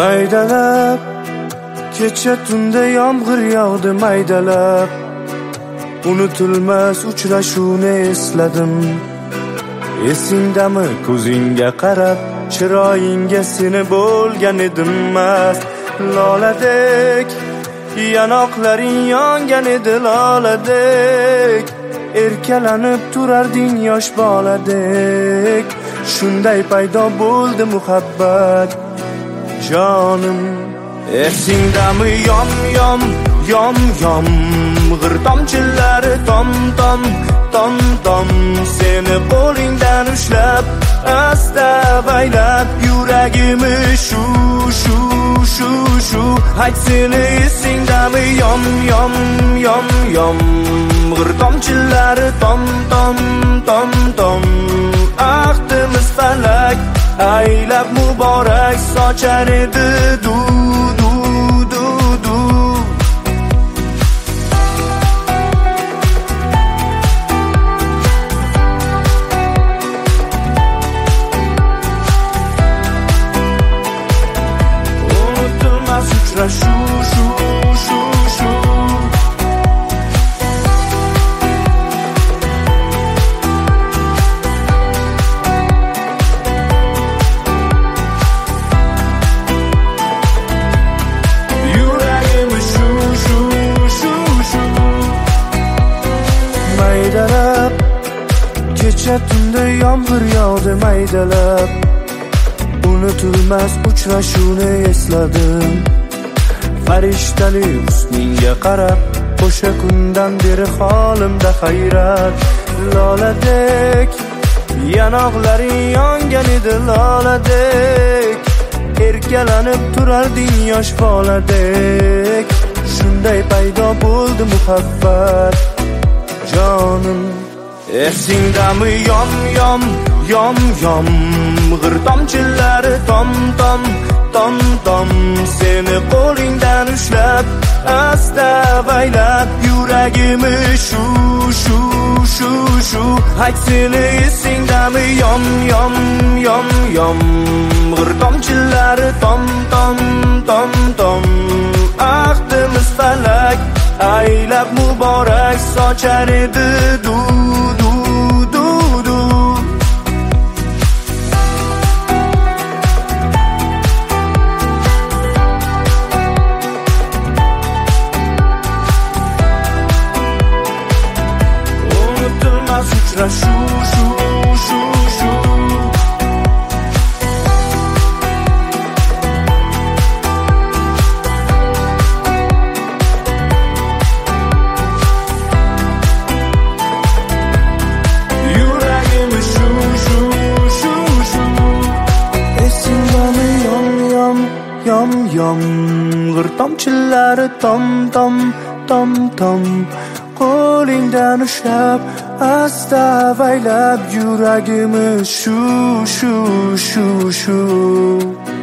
Maydalab kecha tunda yomg'ir yog'di maydalab, unutilmas uchrashuvni esladim. Esingdami ko'zingga qarab, chiroyingga seni bo'lgan edim mast. Loladek yanoqlaring yongan edi loladek, erkalanib turarding yosh boladek. Shunday paydo bo'ldi muhabbat jonim. Esingdami yom yom yom yom, g'ir tomchilari tom tom tom tom, seni qo'lingdan ushlab asta avaylab yuragimni shu shu shu shu. Aytsini esingdami yom yom yom yom, g'ir tomchilari tom tom tom tom, ahdimiz falak aylab muborak sochar edi du du du du. Unutilmas uchrashuv shu shu shu. Maydalab kecha tunda yomg'ir yog'di maydalab, unutilmas uchrashuvni esladim. Farishtali husningga qarab, o'sha kundan beri holimda hayrat. Loladek yanoqlaring yongan edi loladek, erkalanib turarding yosh boladek. Shunday paydo bo'ldi muhabbat jonim. Esingdami yom yom yom yom, g'ir tomchilari tom tom tom tom, seni qo'lingdan ushlab asta avaylab yuragimni shu shu shu shu. Aytsini esingdami yom yom yom yom, g'ir tomchilari tom tom tom tom, ahdimiz falak aylab muborak sochar edi du du du du. Unutilmas uchrashuv shu shu shu. Yom yom, g'ir tomchilari tom tom tom tom, qo'lingdan ushlab asta avaylab yuragimni shu shu shu shu.